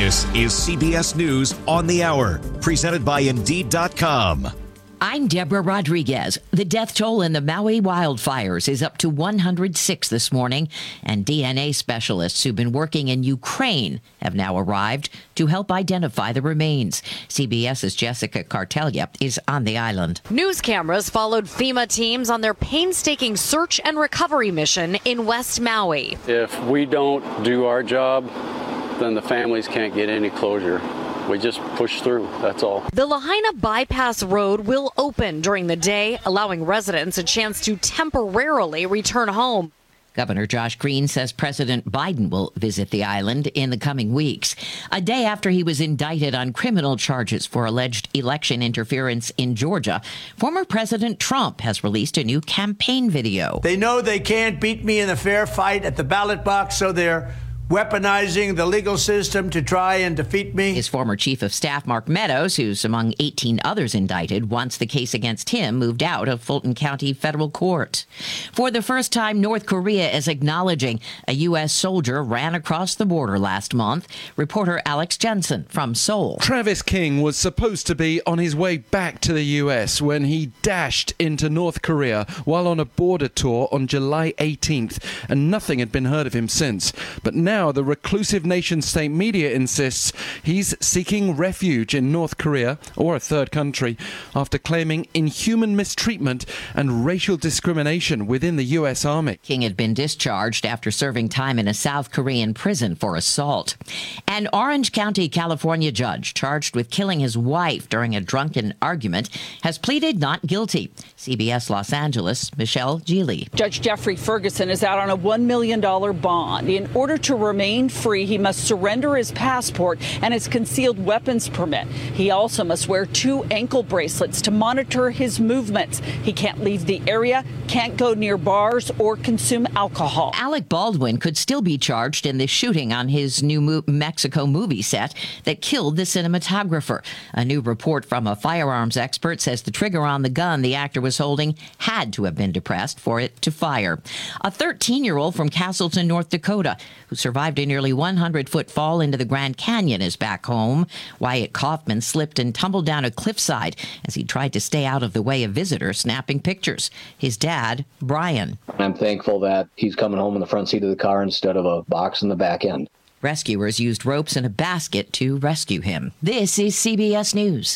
This is CBS News on the Hour, presented by Indeed.com. I'm Deborah Rodriguez. The death toll in the Maui wildfires is up to 106 this morning, and DNA specialists who've been working in Ukraine have now arrived to help identify the remains. CBS's Jessica Cartelia is on the island. News cameras followed FEMA teams on their painstaking search and recovery mission in West Maui. If we don't do our job, then the families can't get any closure. We just push through, that's all. The Lahaina Bypass Road will open during the day, allowing residents a chance to temporarily return home. Governor Josh Green says President Biden will visit the island in the coming weeks. A day after he was indicted on criminal charges for alleged election interference in Georgia, former President Trump has released a new campaign video. They know they can't beat me in a fair fight at the ballot box, so they're weaponizing the legal system to try and defeat me. His former chief of staff, Mark Meadows, who's among 18 others indicted, wants the case against him moved out of Fulton County federal court. For the first time, North Korea is acknowledging a U.S. soldier ran across the border last month. Reporter Alex Jensen from Seoul. Travis King was supposed to be on his way back to the U.S. when he dashed into North Korea while on a border tour on July 18th, and nothing had been heard of him since. But now the reclusive nation-state media insists he's seeking refuge in North Korea or a third country after claiming inhuman mistreatment and racial discrimination within the U.S. Army. King had been discharged after serving time in a South Korean prison for assault. An Orange County, California judge charged with killing his wife during a drunken argument has pleaded not guilty. CBS Los Angeles, Michelle Geely. Judge Jeffrey Ferguson is out on a $1 million bond. In order to remain free, he must surrender his passport and his concealed weapons permit. He also must wear 2 ankle bracelets to monitor his movements. He can't leave the area, can't go near bars or consume alcohol. Alec Baldwin could still be charged in the shooting on his New Mexico movie set that killed the cinematographer. A new report from a firearms expert says the trigger on the gun the actor was holding had to have been depressed for it to fire. A 13-year-old from Castleton, North Dakota, who survived a nearly 100-foot fall into the Grand Canyon, is back home. Wyatt Kaufman slipped and tumbled down a cliffside as he tried to stay out of the way of visitors snapping pictures. His dad, Brian. I'm thankful that he's coming home in the front seat of the car instead of a box in the back end. Rescuers used ropes and a basket to rescue him. This is CBS News.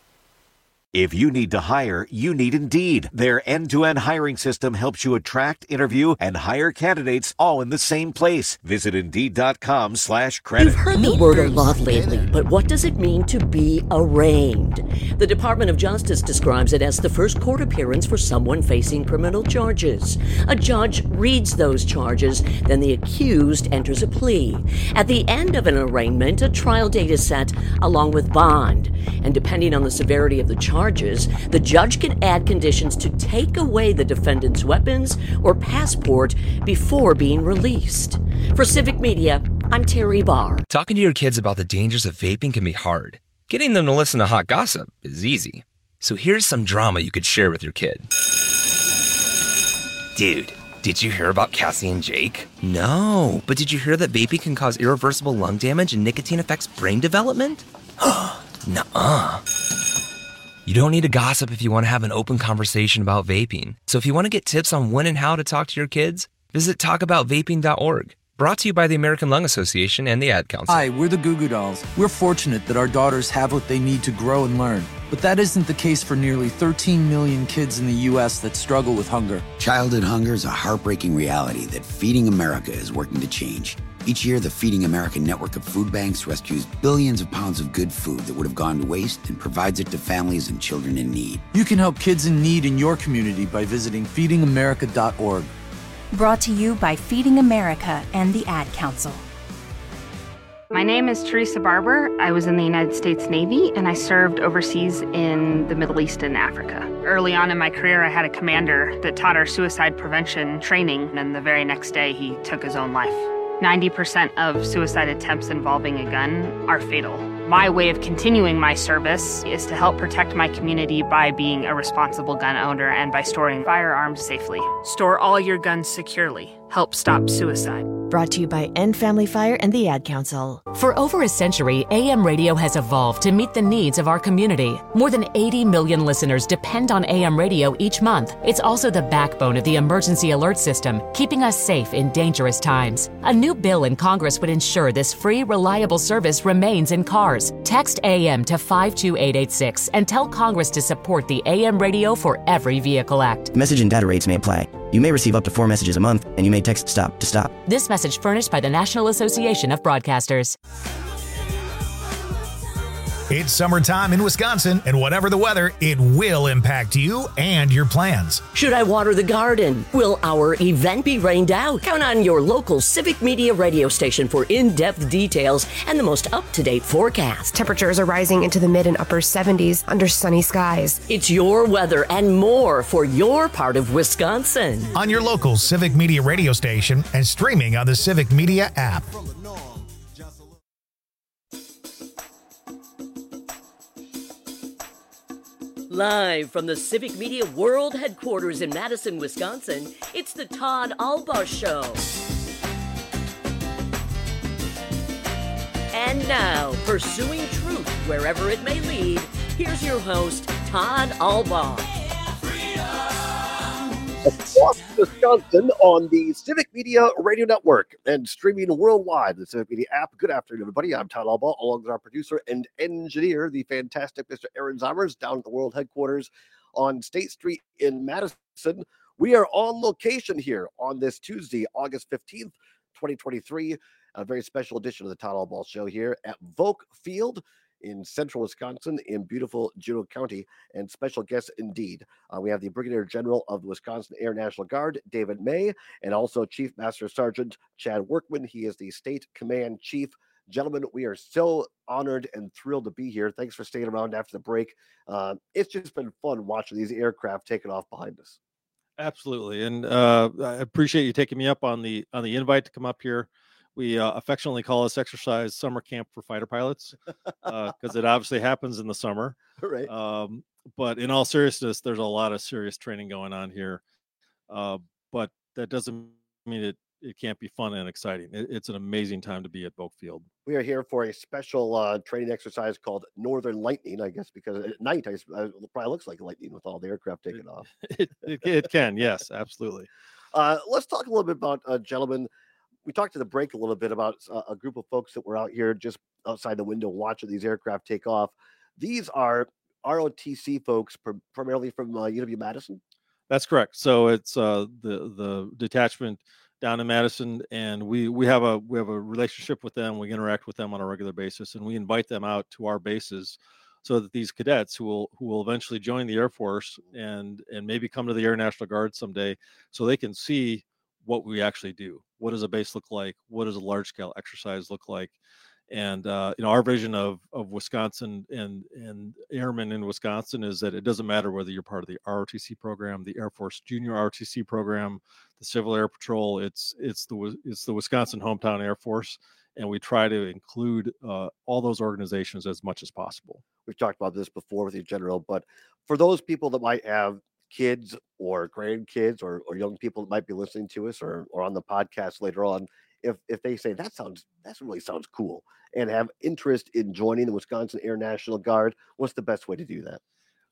If you need to hire, you need Indeed. Their end-to-end hiring system helps you attract, interview, and hire candidates all in the same place. Visit Indeed.com/credit. You've heard the word a lot lately, but what does it mean to be arraigned? The Department of Justice describes it as the first court appearance for someone facing criminal charges. A judge reads those charges, then the accused enters a plea. At the end of an arraignment, a trial date is set along with bond. And depending on the severity of the charges, the judge can add conditions to take away the defendant's weapons or passport before being released. For Civic Media, I'm Terry Barr. Talking to your kids about the dangers of vaping can be hard. Getting them to listen to hot gossip is easy. So here's some drama you could share with your kid. Dude, did you hear about Cassie and Jake? No, but did you hear that vaping can cause irreversible lung damage and nicotine affects brain development? Nuh-uh. You don't need to gossip if you want to have an open conversation about vaping. So if you want to get tips on when and how to talk to your kids, visit talkaboutvaping.org. Brought to you by the American Lung Association and the Ad Council. Hi, we're the Goo Goo Dolls. We're fortunate that our daughters have what they need to grow and learn. But that isn't the case for nearly 13 million kids in the U.S. that struggle with hunger. Childhood hunger is a heartbreaking reality that Feeding America is working to change. Each year, the Feeding America network of food banks rescues billions of pounds of good food that would have gone to waste and provides it to families and children in need. You can help kids in need in your community by visiting feedingamerica.org. Brought to you by Feeding America and the Ad Council. My name is Teresa Barber. I was in the United States Navy, and I served overseas in the Middle East and Africa. Early on in my career, I had a commander that taught our suicide prevention training, and the very next day, he took his own life. 90% of suicide attempts involving a gun are fatal. My way of continuing my service is to help protect my community by being a responsible gun owner and by storing firearms safely. Store all your guns securely. Help stop suicide. Brought to you by End Family Fire and the Ad Council. For over a century, AM radio has evolved to meet the needs of our community. More than 80 million listeners depend on AM radio each month. It's also the backbone of the emergency alert system, keeping us safe in dangerous times. A new bill in Congress would ensure this free, reliable service remains in cars. Text AM to 52886 and tell Congress to support the AM Radio for Every Vehicle Act. Message and data rates may apply. You may receive up to 4 messages a month, and you may text STOP to stop. This message furnished by the National Association of Broadcasters. It's summertime in Wisconsin, and whatever the weather, it will impact you and your plans. Should I water the garden? Will our event be rained out? Count on your local Civic Media radio station for in-depth details and the most up-to-date forecast. Temperatures are rising into the mid and upper 70s under sunny skies. It's your weather and more for your part of Wisconsin. On your local Civic Media radio station and streaming on the Civic Media app. Live from the Civic Media World Headquarters in Madison, Wisconsin, it's the Todd Albaugh Show. And now, pursuing truth wherever it may lead, here's your host, Todd Albaugh. Across Wisconsin on the Civic Media Radio Network and streaming worldwide, the Civic Media app. Good afternoon, everybody. I'm Todd Albaugh, along with our producer and engineer, the fantastic Mr. Aaron Zomers, down at the World Headquarters on State Street in Madison. We are on location here on this Tuesday, August 15th, 2023. A very special edition of the Todd Albaugh Show here at Volk Field in central Wisconsin in beautiful Juneau County, and special guests indeed. We have the Brigadier General of the Wisconsin Air National Guard, David May, and also Chief Master Sergeant Chad Workman. He is the State Command Chief. Gentlemen, we are so honored and thrilled to be here. Thanks for staying around after the break. It's just been fun watching these aircraft taking off behind us. Absolutely, and I appreciate you taking me up on the invite to come up here. We affectionately call this exercise summer camp for fighter pilots because it obviously happens in the summer. Right. But in all seriousness, there's a lot of serious training going on here. But that doesn't mean it can't be fun and exciting. It's an amazing time to be at Volk Field. We are here for a special training exercise called Northern Lightning, I guess, because at night it probably looks like lightning with all the aircraft taking off. It can, yes, absolutely. Let's talk a little bit about, gentlemen. We talked to the break a little bit about a group of folks that were out here just outside the window watching these aircraft take off. These are ROTC folks, primarily from UW-Madison? That's correct. So it's the detachment down in Madison, and we have a relationship with them. We interact with them on a regular basis, and we invite them out to our bases so that these cadets who will eventually join the Air Force and maybe come to the Air National Guard someday, so they can see what we actually do. What does a base look like? What does a large scale exercise look like? And our vision of Wisconsin and airmen in Wisconsin is that it doesn't matter whether you're part of the ROTC program, the Air Force Junior ROTC program, the Civil Air Patrol. It's the Wisconsin Hometown Air Force, and we try to include all those organizations as much as possible. We've talked about this before with you, General, but for those people that might have kids or grandkids or young people that might be listening to us or on the podcast later on, if they say that really sounds cool and have interest in joining the Wisconsin Air National Guard, what's the best way to do that?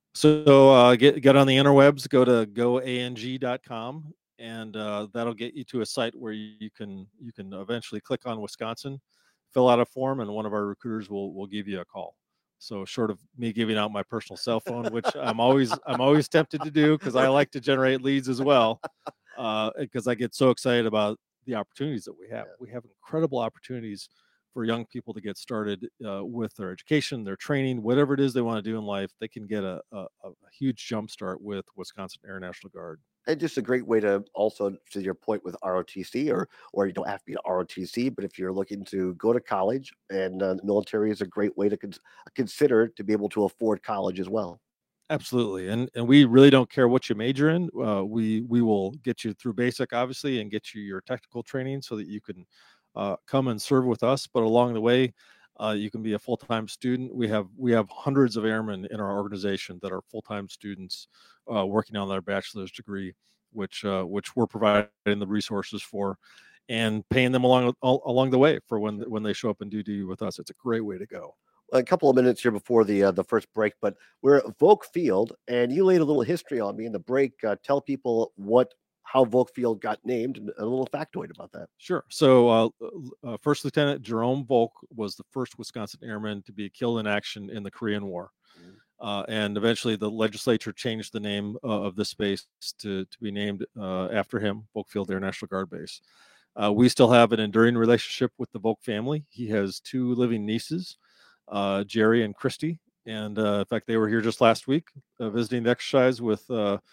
So get on the interwebs, go to goang.com, and that'll get you to a site where you can eventually click on Wisconsin, fill out a form, and one of our recruiters will give you a call. So short of me giving out my personal cell phone, which I'm always tempted to do because I like to generate leads as well, because I get so excited about the opportunities that we have. We have incredible opportunities for young people to get started with their education, their training, whatever it is they want to do in life. They can get a huge jump start with Wisconsin Air National Guard. And just a great way to also, to your point with ROTC, or you don't have to be an ROTC, but if you're looking to go to college, and the military is a great way to consider to be able to afford college as well. Absolutely. And we really don't care what you major in. We will get you through basic, obviously, and get you your technical training so that you can come and serve with us. But along the way, you can be a full-time student. We have hundreds of airmen in our organization that are full-time students working on their bachelor's degree, which we're providing the resources for. and paying them along the way for when they show up and do duty with us. It's a great way to go. A couple of minutes here before the first break, but we're at Volk Field, and you laid a little history on me in the break. Tell people how Volk Field got named and a little factoid about that. Sure. So First Lieutenant Jerome Volk was the first Wisconsin airman to be killed in action in the Korean War. And eventually the legislature changed the name of this base to be named after him, Volk Field Air National Guard Base. We still have an enduring relationship with the Volk family. He has 2 living nieces, Jerry and Christy. And in fact, they were here just last week visiting the exercise with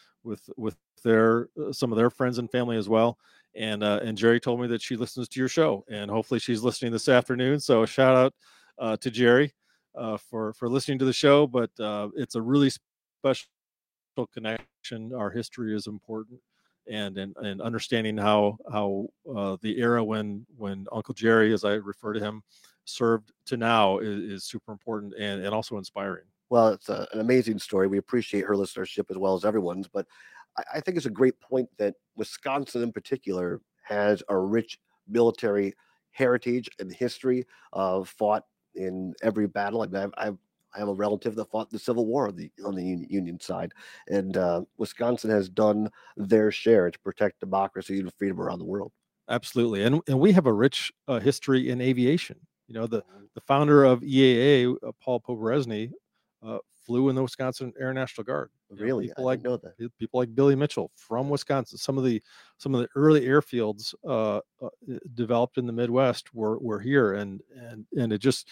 some of their friends and family as well. And Jerry told me that she listens to your show, and hopefully she's listening this afternoon. So a shout out to Jerry for listening to the show. But it's a really special connection. Our history is important, and understanding how the era when Uncle Jerry, as I refer to him, served to now is super important and also inspiring. Well, it's an amazing story. We appreciate her listenership as well as everyone's, but I think it's a great point that Wisconsin in particular has a rich military heritage and history of fought in every battle. I mean, I have a relative that fought the Civil War on the Union side, and Wisconsin has done their share to protect democracy and freedom around the world. Absolutely, and we have a rich history in aviation. You know, the founder of EAA, Paul Poberezny, flew in the Wisconsin Air National Guard. Really, people I didn't know that. People like Billy Mitchell from Wisconsin. Some of the early airfields developed in the Midwest were here, and it just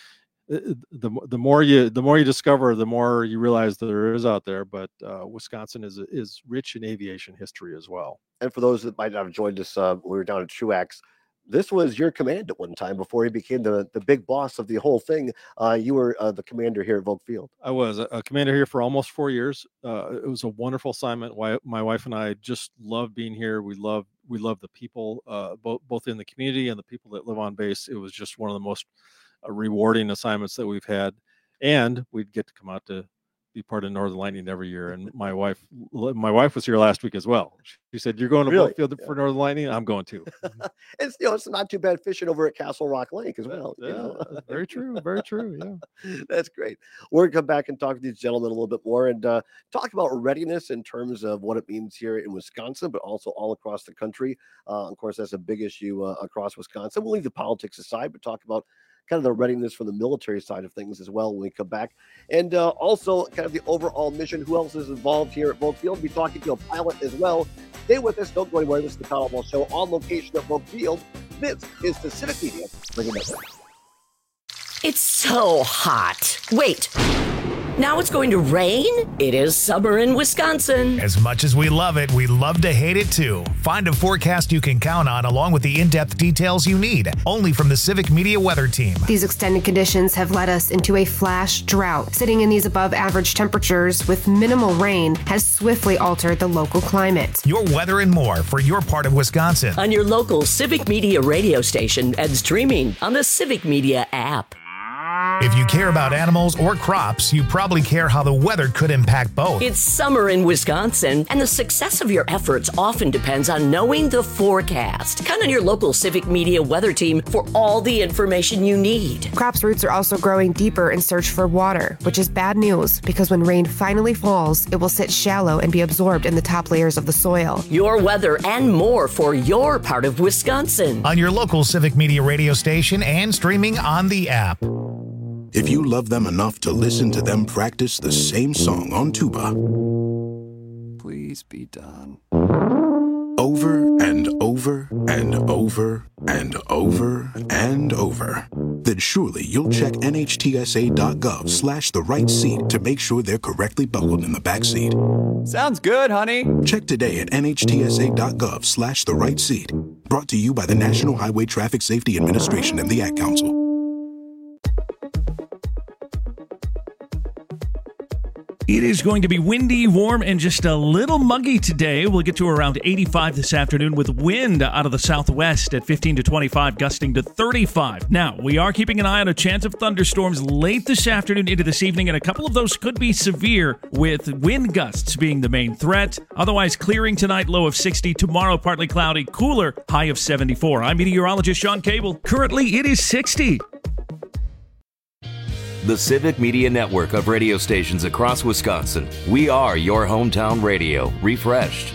the more you discover, the more you realize there is out there. But Wisconsin is rich in aviation history as well. And for those that might not have joined us, we were down at Truax. This was your command at one time before he became the big boss of the whole thing. You were the commander here at Volk Field. I was a commander here for almost 4 years. It was a wonderful assignment. My wife and I just love being here. We love the people, both in the community and the people that live on base. It was just one of the most rewarding assignments that we've had. And we'd get to come out to be part of Northern Lightning every year. And my wife was here last week as well. She said, "You're going to Volk Field for Northern Lightning?" I'm going too. It's not too bad fishing over at Castle Rock Lake as well. Very true. Very true. Yeah. That's great. We're going to come back and talk to these gentlemen a little bit more and talk about readiness in terms of what it means here in Wisconsin, but also all across the country. Of course, that's a big issue across Wisconsin. We'll leave the politics aside, but talk about kind of the readiness from the military side of things as well when we come back. And also kind of the overall mission. Who else is involved here at Volk Field? We'll be talking to a pilot as well. Stay with us. Don't go anywhere. This is the Todd Ball Show on location at Volk Field. This is the Civic Media. Bring it back. It's so hot. Wait. Now it's going to rain? It is summer in Wisconsin. As much as we love it, we love to hate it too. Find a forecast you can count on along with the in-depth details you need, only from the Civic Media Weather Team. These extended conditions have led us into a flash drought. Sitting in these above average temperatures with minimal rain has swiftly altered the local climate. Your weather and more for your part of Wisconsin. On your local Civic Media radio station and streaming on the Civic Media app. If you care about animals or crops, you probably care how the weather could impact both. It's summer in Wisconsin, and the success of your efforts often depends on knowing the forecast. Count on your local Civic Media Weather Team for all the information you need. Crops' roots are also growing deeper in search for water, which is bad news because when rain finally falls, it will sit shallow and be absorbed in the top layers of the soil. Your weather and more for your part of Wisconsin. On your local Civic Media radio station and streaming on the app. If you love them enough to listen to them practice the same song on tuba, please be done. Over and over and over and over and over, then surely you'll check NHTSA.gov/the right seat to make sure they're correctly buckled in the back seat. Sounds good, honey. Check today at NHTSA.gov/the right seat. Brought to you by the National Highway Traffic Safety Administration and the Ad Council. It is going to be windy, warm, and just a little muggy today. We'll get to around 85 this afternoon with wind out of the southwest at 15 to 25, gusting to 35. Now, we are keeping an eye on a chance of thunderstorms late this afternoon into this evening, and a couple of those could be severe, with wind gusts being the main threat. Otherwise, clearing tonight, low of 60. Tomorrow, partly cloudy, cooler, high of 74. I'm meteorologist Sean Cable. Currently, it is 60. The Civic Media Network of radio stations across Wisconsin. We are your hometown radio, refreshed.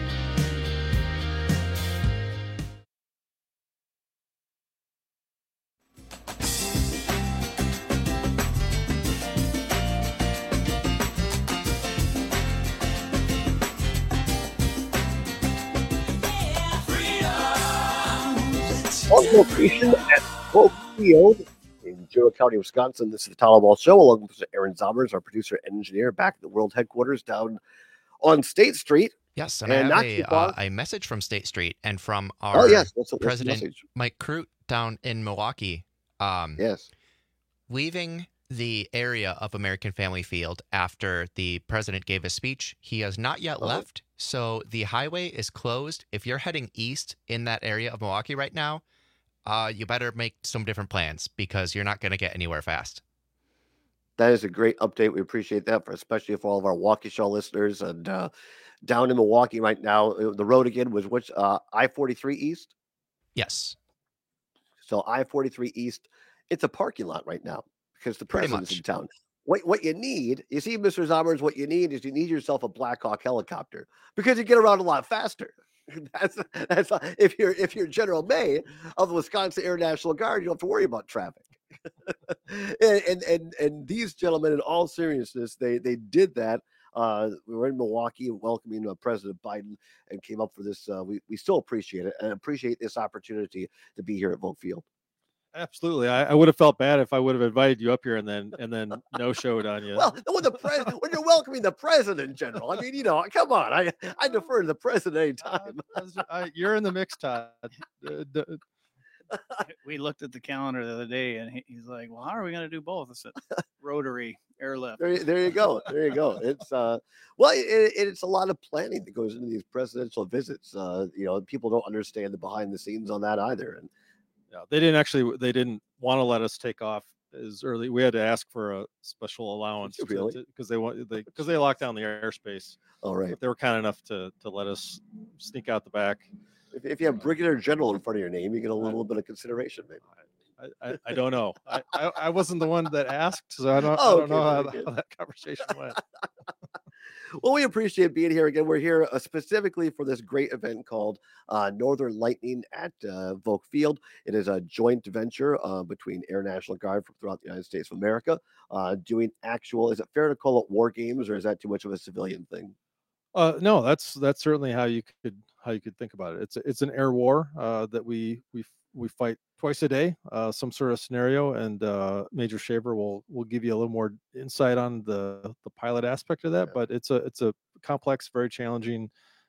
On location at Volk Field in Juneau County, Wisconsin. This is the Tyler Ball Show, along with Mr. Aaron Zommers, our producer and engineer, back at the world headquarters down on State Street. Yes, and I have a message from State Street and from our What's the President message? Mike Crute down in Milwaukee. Yes. Leaving the area of American Family Field after the president gave his speech, he has not yet left, so the highway is closed. If you're heading east in that area of Milwaukee right now, you better make some different plans because you're not going to get anywhere fast. That is a great update. We appreciate that, especially for all of our Waukesha listeners. And down in Milwaukee right now, the road again was which I-43 East? Yes. So I-43 East, it's a parking lot right now because the president's in town. What you need, you see, Mr. Zommers, what you need is you need yourself a Black Hawk helicopter because you get around a lot faster. That's if you're General May of the Wisconsin Air National Guard, you don't have to worry about traffic. and these gentlemen, in all seriousness, they did that. We were in Milwaukee welcoming President Biden and came up for this. We still appreciate it and appreciate this opportunity to be here at Volk Field. Absolutely. I would have felt bad if I would have invited you up here and then no showed on you. Well, when you're welcoming the president, General, I mean, come on. I defer to the president anytime. You're in the mix, Todd. We looked at the calendar the other day, and he's like, "Well, how are we going to do both?" I said, "Rotary airlift." There you go. It's it's a lot of planning that goes into these presidential visits. People don't understand the behind the scenes on that either. And yeah, they didn't want to let us take off as early. We had to ask for a special allowance because they locked down the airspace. All right. But they were kind enough to let us sneak out the back. If you have Brigadier General in front of your name, you get a little bit of consideration, maybe. I don't know. I wasn't the one that asked, so I don't know how that conversation went. Well, we appreciate being here again. We're here specifically for this great event called Northern Lightning at Volk Field. It is a joint venture between Air National Guard from throughout the United States of America doing actual. Is it fair to call it war games, or is that too much of a civilian thing? No, that's certainly how you could think about it. It's an air war that we fight twice a day, some sort of scenario, and Major Shaver will give you a little more insight on the pilot aspect of that. But it's a complex, very challenging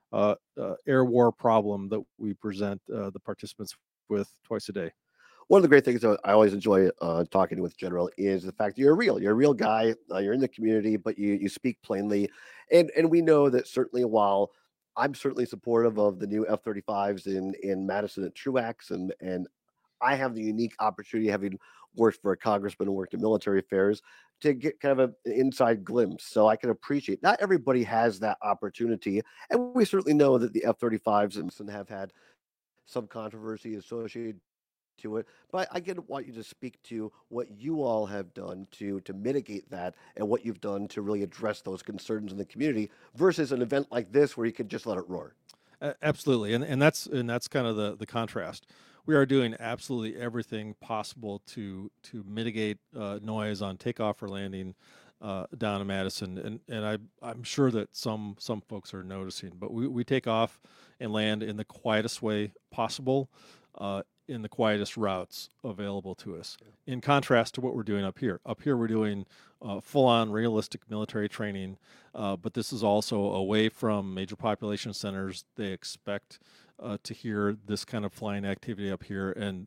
air war problem that we present the participants with twice a day. One of the great things that I always enjoy talking with General is the fact that you're a real guy. You're in the community, but you speak plainly. And we know that certainly while I'm certainly supportive of the new F-35s in Madison at Truax, and I have the unique opportunity, having worked for a congressman and worked in military affairs, to get kind of an inside glimpse. So I can appreciate not everybody has that opportunity. And we certainly know that the F-35s have had some controversy associated to it, but I want you to speak to what you all have done to mitigate that and what you've done to really address those concerns in the community versus an event like this where you could just let it roar. Absolutely, and that's kind of the contrast. We are doing absolutely everything possible to mitigate noise on takeoff or landing down in Madison, and I'm sure that some folks are noticing, but we take off and land in the quietest way possible. In the quietest routes available to us, in contrast to what we're doing up here. Up here, we're doing full-on realistic military training, but this is also away from major population centers. They expect to hear this kind of flying activity up here, and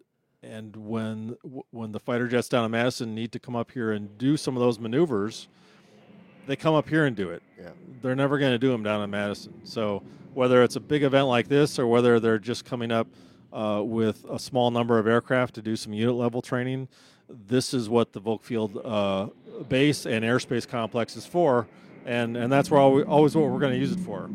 when the fighter jets down in Madison need to come up here and do some of those maneuvers, they come up here and do it. Yeah. They're never going to do them down in Madison. So whether it's a big event like this or whether they're just coming up with a small number of aircraft to do some unit level training, this is what the Volk Field base and airspace complex is for, and that's where always what we're going to use it for.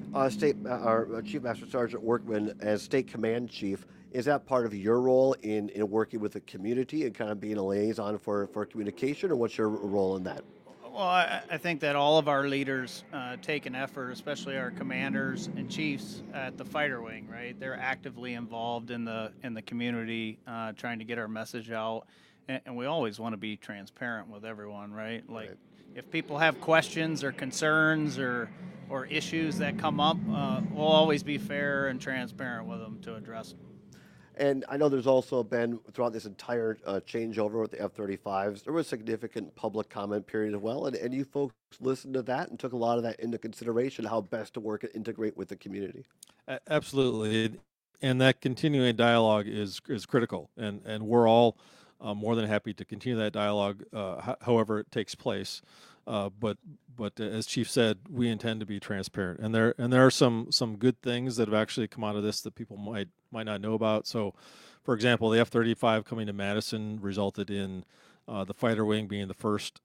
Our Chief Master Sergeant Workman, as State Command Chief, is that part of your role in working with the community and kind of being a liaison for communication, or what's your role in that? Well, I think that all of our leaders take an effort, especially our commanders and chiefs at the fighter wing, right? They're actively involved in the community, trying to get our message out, and we always want to be transparent with everyone, right? Like, if people have questions or concerns or issues that come up, we'll always be fair and transparent with them to address them. And I know there's also been, throughout this entire changeover with the F-35s, there was significant public comment period as well, and you folks listened to that and took a lot of that into consideration, how best to work and integrate with the community. Absolutely, and that continuing dialogue is critical, and we're all more than happy to continue that dialogue, however it takes place. But as Chief said, we intend to be transparent, and there are some good things that have actually come out of this that people might not know about. So, for example, the F-35 coming to Madison resulted in the fighter wing being the first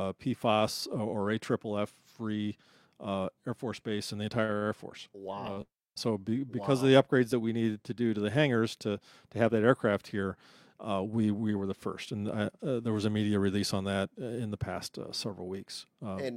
PFAS or AFFF free Air Force base in the entire Air Force. Wow! So because of the upgrades that we needed to do to the hangars to have that aircraft here, we were the first, and there was a media release on that in the past several weeks.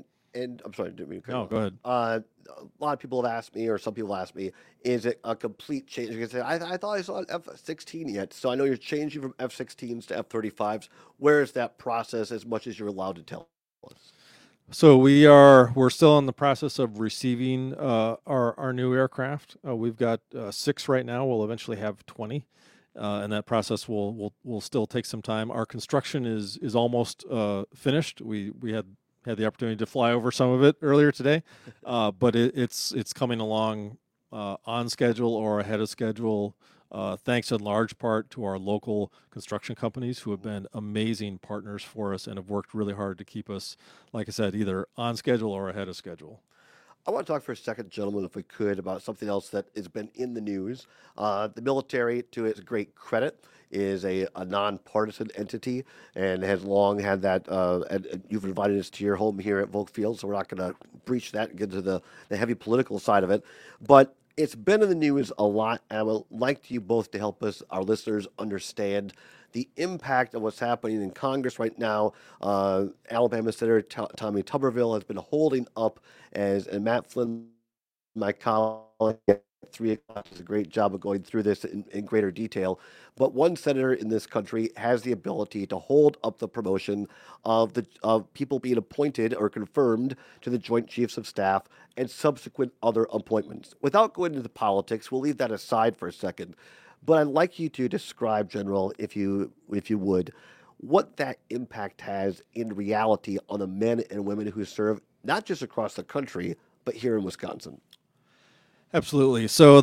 And I'm sorry, didn't mean to cut No, you off. go ahead. A lot of people have asked me, or some people ask me, is it a complete change? You can say, I thought I saw an F-16 yet. So I know you're changing from F-16s to F-35s. Where is that process, as much as you're allowed to tell us? So we're still in the process of receiving our new aircraft. We've got 6 right now. We'll eventually have 20. And that process will still take some time. Our construction is almost finished. We had the opportunity to fly over some of it earlier today, but it's coming along on schedule or ahead of schedule, thanks in large part to our local construction companies who have been amazing partners for us and have worked really hard to keep us, like I said, either on schedule or ahead of schedule. I want to talk for a second, gentlemen, if we could, about something else that has been in the news. The military, to its great credit, is a nonpartisan entity and has long had that. And you've invited us to your home here at Volk Field, so we're not going to breach that and get into the heavy political side of it. But it's been in the news a lot, and I would like you both to help us, our listeners, understand the impact of what's happening in Congress right now. Alabama Senator Tommy Tuberville has been holding up, and Matt Flynn, my colleague at 3 o'clock, does a great job of going through this in greater detail. But one senator in this country has the ability to hold up the promotion of people being appointed or confirmed to the Joint Chiefs of Staff and subsequent other appointments. Without going into the politics, we'll leave that aside for a second. But I'd like you to describe, General, if you would, what that impact has in reality on the men and women who serve not just across the country, but here in Wisconsin. Absolutely. So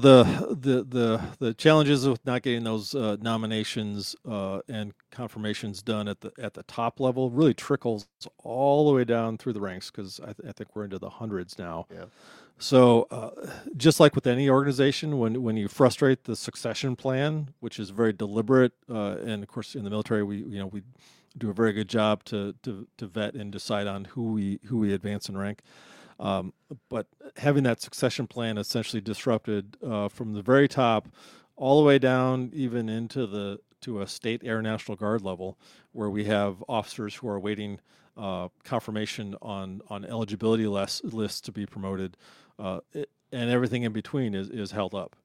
the challenges with not getting those nominations and confirmations done at the top level really trickles all the way down through the ranks, because I think we're into the hundreds now. Yeah. So just like with any organization, when you frustrate the succession plan, which is very deliberate, and of course in the military we do a very good job to vet and decide on who we advance in rank. But having that succession plan essentially disrupted from the very top all the way down even into to a state Air National Guard level, where we have officers who are waiting confirmation on eligibility lists to be promoted, and everything in between is held up,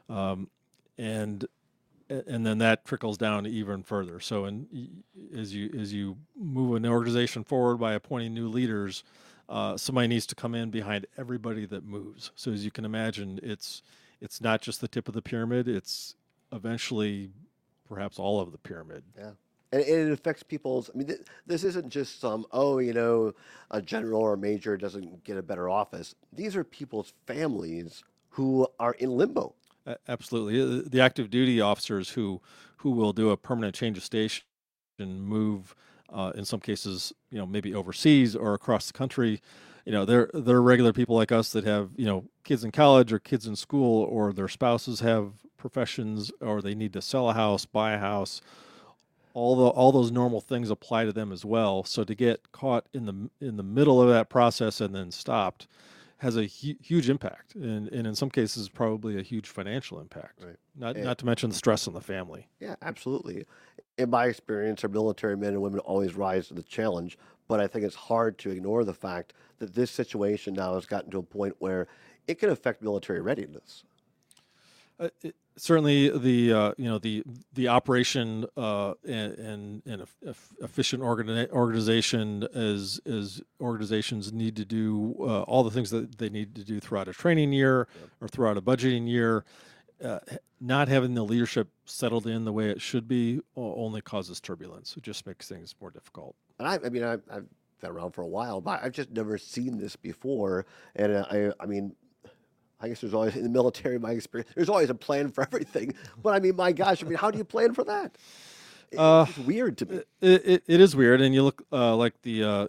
and then that trickles down even further. So, as you move an organization forward by appointing new leaders, somebody needs to come in behind everybody that moves. So, as you can imagine, it's not just the tip of the pyramid; it's eventually perhaps all of the pyramid. Yeah. And it affects people's, I mean, this isn't just some, a general or a major doesn't get a better office. These are people's families who are in limbo. Absolutely. The active duty officers who will do a permanent change of station and move in some cases, maybe overseas or across the country. They're regular people like us that have, kids in college or kids in school, or their spouses have professions, or they need to sell a house, buy a house. All those normal things apply to them as well. So to get caught in the middle of that process and then stopped has a huge impact, and in some cases probably a huge financial impact. Right. Not to mention the stress on the family. Yeah, absolutely. In my experience, our military men and women always rise to the challenge, but I think it's hard to ignore the fact that this situation now has gotten to a point where it can affect military readiness. Certainly, the operation and efficient organization as organizations need to do all the things that they need to do throughout a training year or throughout a budgeting year. Not having the leadership settled in the way it should be only causes turbulence. It just makes things more difficult. And I've been around for a while, but I've just never seen this before. And I guess there's always, in the military, my experience, there's always a plan for everything. But my gosh, how do you plan for that? It's weird to me. It is weird, and you look like the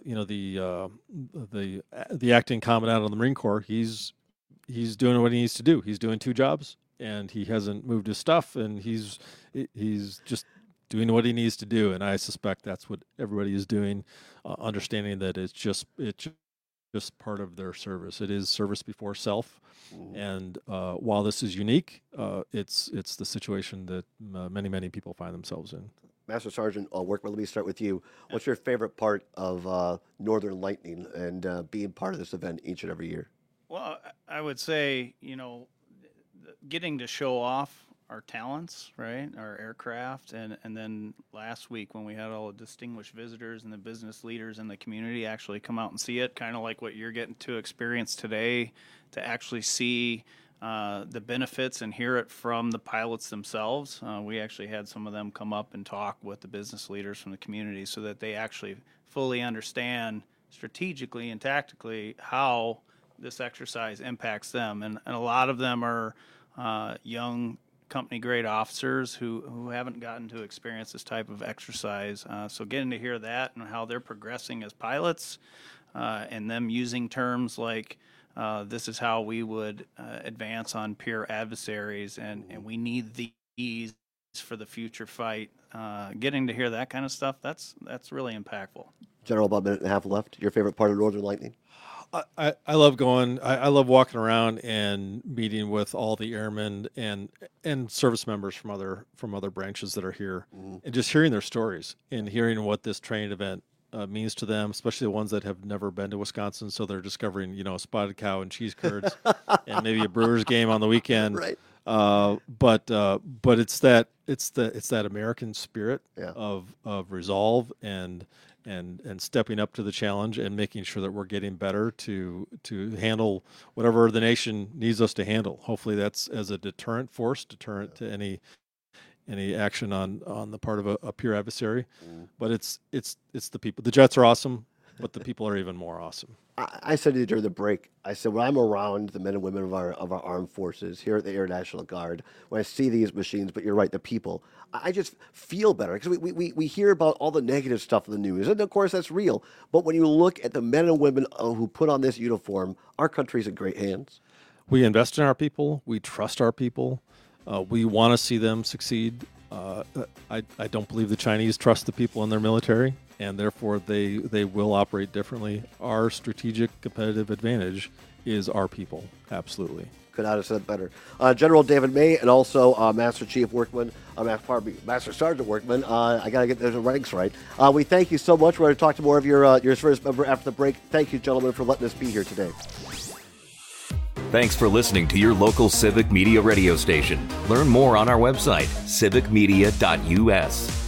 acting commandant of the Marine Corps. He's doing what he needs to do. He's doing 2 jobs, and he hasn't moved his stuff, and he's just doing what he needs to do. And I suspect that's what everybody is doing, understanding that it's just part of their service. It is service before self. And while this is unique, it's the situation that many people find themselves in. Master Sergeant Workman, let me start with you. What's your favorite part of Northern Lightning and being part of this event each and every year? Well, I would say, getting to show off our talents, right? Our aircraft. And then last week when we had all the distinguished visitors and the business leaders in the community actually come out and see it, kind of like what you're getting to experience today, to actually see the benefits and hear it from the pilots themselves. We actually had some of them come up and talk with the business leaders from the community so that they actually fully understand strategically and tactically how this exercise impacts them. And a lot of them are young company grade officers who haven't gotten to experience this type of exercise. So getting to hear that and how they're progressing as pilots and them using terms like this is how we would advance on peer adversaries and we need these for the future fight. Getting to hear that kind of stuff, that's really impactful. General, about a minute and a half left. Your favorite part of Northern Lightning? I love going. I love walking around and meeting with all the airmen and service members from other branches that are here, and just hearing their stories and hearing what this training event means to them, especially the ones that have never been to Wisconsin. So they're discovering, spotted cow and cheese curds, and maybe a Brewers game on the weekend. Right. But it's that American spirit of resolve and stepping up to the challenge and making sure that we're getting better to handle whatever the nation needs us to handle. Hopefully that's as a deterrent force, to any action on the part of a peer adversary. But it's the people. The jets are awesome, but the people are even more awesome. I said to you during the break, I said, when I'm around the men and women of our armed forces here at the Air National Guard, when I see these machines, but you're right, the people, I just feel better because we hear about all the negative stuff in the news, and of course that's real. But when you look at the men and women who put on this uniform, our country's in great hands. We invest in our people. We trust our people. We want to see them succeed. I don't believe the Chinese trust the people in their military, and therefore they will operate differently. Our strategic competitive advantage is our people. Absolutely. Could not have said it better. General David May and also Master Chief Workman, Master Sergeant Workman. I got to get those ranks right. We thank you so much. We're going to talk to more of your service member after the break. Thank you, gentlemen, for letting us be here today. Thanks for listening to your local Civic Media radio station. Learn more on our website, civicmedia.us.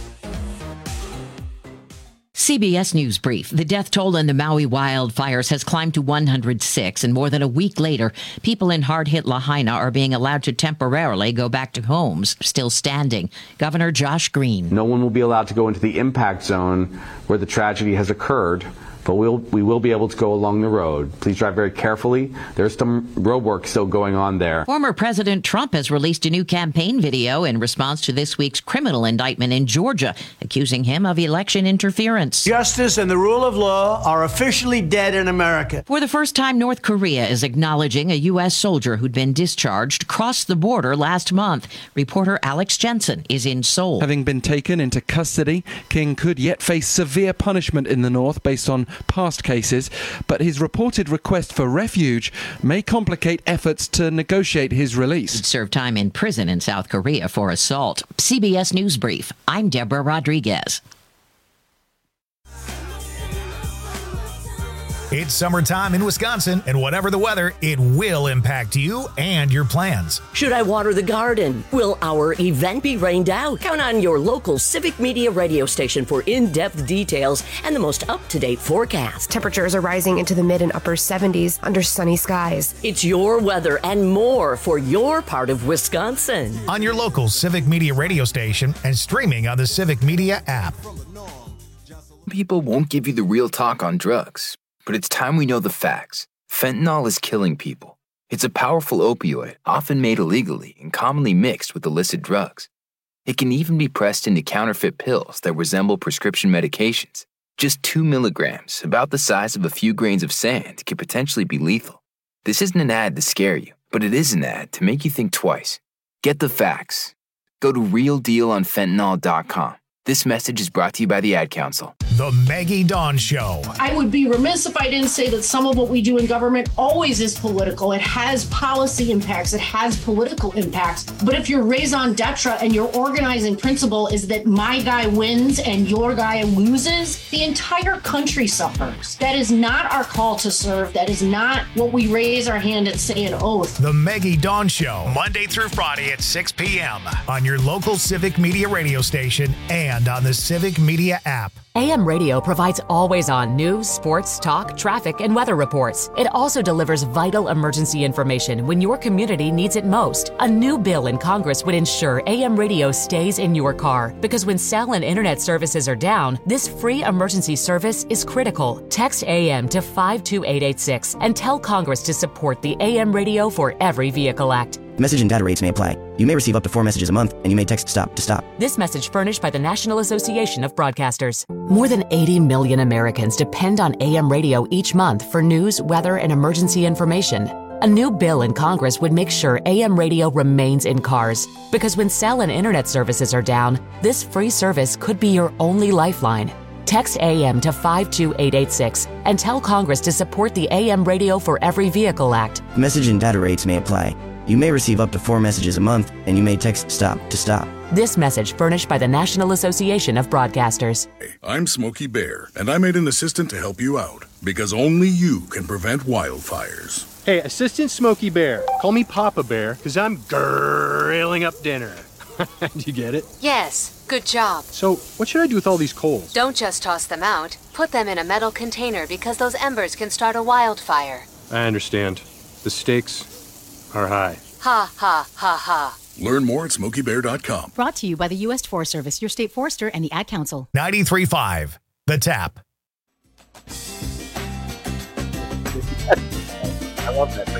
CBS News Brief. The death toll in the Maui wildfires has climbed to 106, and more than a week later, people in hard-hit Lahaina are being allowed to temporarily go back to homes still standing. Governor Josh Green. No one will be allowed to go into the impact zone where the tragedy has occurred. but we will be able to go along the road. Please drive very carefully. There's some road work still going on there. Former President Trump has released a new campaign video in response to this week's criminal indictment in Georgia, accusing him of election interference. Justice and the rule of law are officially dead in America. For the first time, North Korea is acknowledging a U.S. soldier who'd been discharged crossed the border last month. Reporter Alex Jensen is in Seoul. Having been taken into custody, King could yet face severe punishment in the north based on past cases, but his reported request for refuge may complicate efforts to negotiate his release. He'd served time in prison in South Korea for assault. CBS News Brief. I'm Deborah Rodriguez. It's summertime in Wisconsin, and whatever the weather, it will impact you and your plans. Should I water the garden? Will our event be rained out? Count on your local Civic Media radio station for in-depth details and the most up-to-date forecast. Temperatures are rising into the mid and upper 70s under sunny skies. It's your weather and more for your part of Wisconsin. On your local Civic Media radio station and streaming on the Civic Media app. People won't give you the real talk on drugs. But it's time we know the facts. Fentanyl is killing people. It's a powerful opioid, often made illegally and commonly mixed with illicit drugs. It can even be pressed into counterfeit pills that resemble prescription medications. Just 2 milligrams, about the size of a few grains of sand, can potentially be lethal. This isn't an ad to scare you, but it is an ad to make you think twice. Get the facts. Go to realdealonfentanyl.com. This message is brought to you by the Ad Council. The Maggie Dawn Show. I would be remiss if I didn't say that some of what we do in government always is political. It has policy impacts. It has political impacts. But if your raison d'etre and your organizing principle is that my guy wins and your guy loses, the entire country suffers. That is not our call to serve. That is not what we raise our hand and say an oath. The Maggie Dawn Show, Monday through Friday at 6 p.m. on your local Civic Media radio station and on the Civic Media app. AM radio provides always-on news, sports, talk, traffic, and weather reports. It also delivers vital emergency information when your community needs it most. A new bill in Congress would ensure AM radio stays in your car, because when cell and internet services are down, this free emergency service is critical. Text AM to 52886 and tell Congress to support the AM Radio for Every Vehicle Act. Message and data rates may apply. You may receive up to 4 messages a month, and you may text STOP to stop. This message furnished by the National Association of Broadcasters. More than 80 million Americans depend on AM radio each month for news, weather, and emergency information. A new bill in Congress would make sure AM radio remains in cars, because when cell and internet services are down, this free service could be your only lifeline. Text AM to 52886 and tell Congress to support the AM Radio for Every Vehicle Act. Message and data rates may apply. You may receive up to 4 messages a month, and you may text STOP to stop. This message furnished by the National Association of Broadcasters. I'm Smokey Bear, and I made an assistant to help you out, because only you can prevent wildfires. Hey, Assistant Smokey Bear, call me Papa Bear, because I'm grilling up dinner. Do you get it? Yes, good job. So, what should I do with all these coals? Don't just toss them out. Put them in a metal container, because those embers can start a wildfire. I understand. The stakes are high. Ha, ha, ha, ha. Learn more at SmokeyBear.com. Brought to you by the U.S. Forest Service, your state forester, and the Ad Council. 93.5, The Tap. I love that.